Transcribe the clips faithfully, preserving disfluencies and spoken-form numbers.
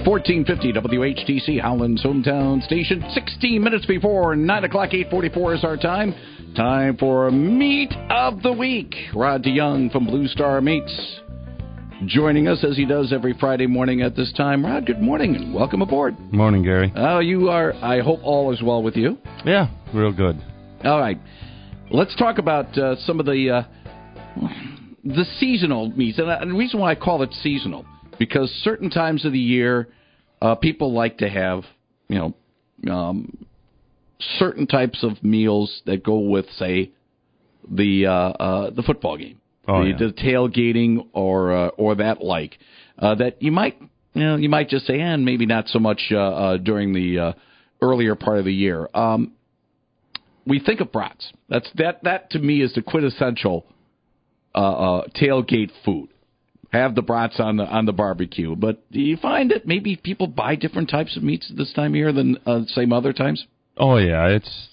fourteen fifty W H T C, Howland's hometown station. sixteen minutes before nine o'clock, eight forty-four is our time. Time for Meat of the Week. Rod DeYoung from Blue Star Meats joining us as he does every Friday morning at this time. Rod, good morning and welcome aboard. Morning, Gary. Oh, uh, you are, I hope all is well with you. Yeah, real good. All right. Let's talk about uh, some of the uh, the seasonal meats. And the reason why I call it seasonal, because certain times of the year, uh, people like to have, you know, um, certain types of meals that go with, say, the uh, uh, the football game, oh, the, yeah. the tailgating or uh, or that like uh, that you might you know you might just say, and maybe not so much uh, uh, during the uh, earlier part of the year. Um, we think of brats. That's that that to me is the quintessential uh, uh, tailgate food. Have the brats on the on the barbecue, but do you find that maybe people buy different types of meats this time of year than uh, same other times? Oh yeah, it's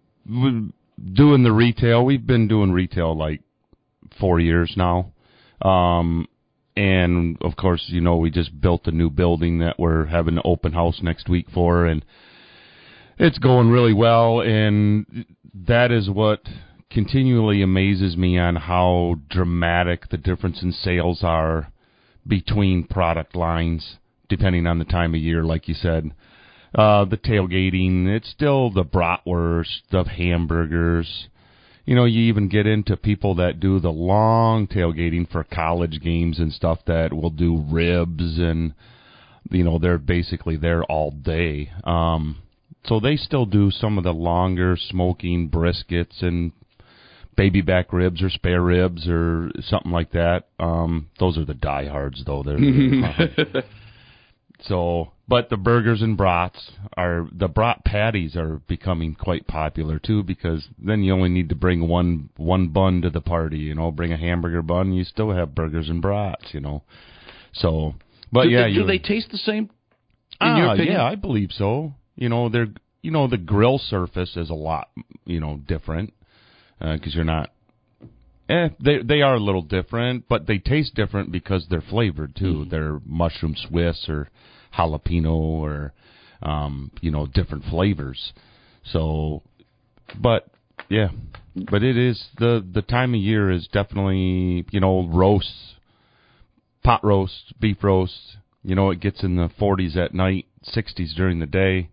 doing the retail. We've been doing retail like four years now, um, and of course, you know, we just built a new building that we're having an open house next week for, and it's going really well. And that is what continually amazes me on how dramatic the difference in sales are between product lines, depending on the time of year, like you said. Uh, the tailgating, it's still the bratwurst, the hamburgers. You know, you even get into people that do the long tailgating for college games and stuff that will do ribs, and, you know, they're basically there all day. Um, so they still do some of the longer smoking briskets and baby back ribs or spare ribs or something like that. Um, those are the diehards, though. They're so, but the burgers and brats are, the brat patties are becoming quite popular too, because then you only need to bring one one bun to the party. You know, bring a hamburger bun, you still have burgers and brats. You know, so but do yeah, they, do they taste the same? In ah, your opinion? Yeah, I believe so. You know, they're you know the grill surface is a lot you know different. Because uh, you're not, eh, they they are a little different, but they taste different because they're flavored too. Mm. They're mushroom Swiss or jalapeno or, um, you know, different flavors. So, but yeah, but it is the the time of year is definitely, you know, roasts, pot roast, beef roast. You know, it gets in the forties at night, sixties during the day.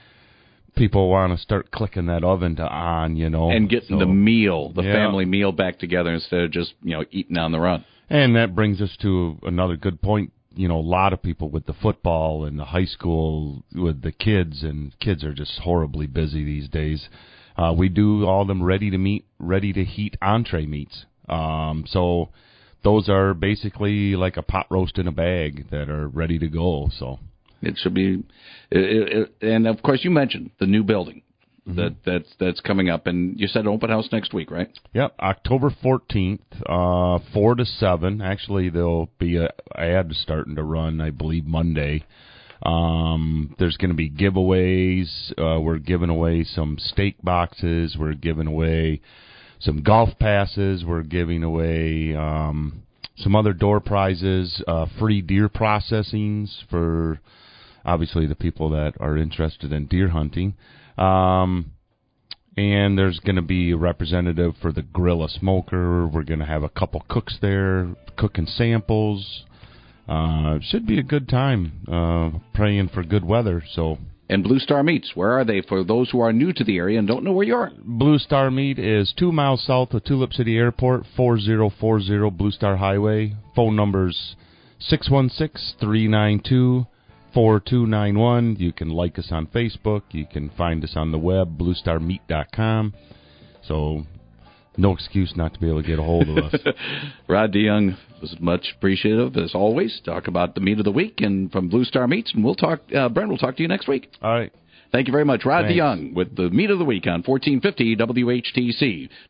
People want to start clicking that oven to on, you know. And getting so, the meal, the yeah. family meal back together instead of just, you know, eating on the run. And that brings us to another good point. You know, a lot of people with the football and the high school with the kids, and kids are just horribly busy these days. Uh, we do all them ready to meat, ready to heat entree meats. Um, so those are basically like a pot roast in a bag that are ready to go, so. It should be, it, it, and of course you mentioned the new building mm-hmm. that that's that's coming up, and you said open house next week, right? Yep, October fourteenth, uh, four to seven. Actually, there'll be a ad starting to run, I believe, Monday. Um, there's going to be giveaways. Uh, we're giving away some steak boxes. We're giving away some golf passes. We're giving away um, some other door prizes, uh, free deer processings for. Obviously, the people that are interested in deer hunting. Um, and there's going to be a representative for the Gorilla Smoker. We're going to have a couple cooks there cooking samples. Uh, should be a good time. Uh, praying for good weather. So. And Blue Star Meats, where are they for those who are new to the area and don't know where you are? Blue Star Meat is two miles south of Tulip City Airport, four zero four zero Blue Star Highway. Phone number's six one six, three nine two, four two nine one. You can like us on Facebook. You can find us on the web, blue star meat dot com. So, no excuse not to be able to get a hold of us. Rod DeYoung was much appreciative, as always. Talk about the meat of the week and from Blue Star Meats, and we'll talk, uh, Brent, we'll talk to you next week. All right. Thank you very much. Rod Thanks. DeYoung with the meat of the week on fourteen fifty W H T C.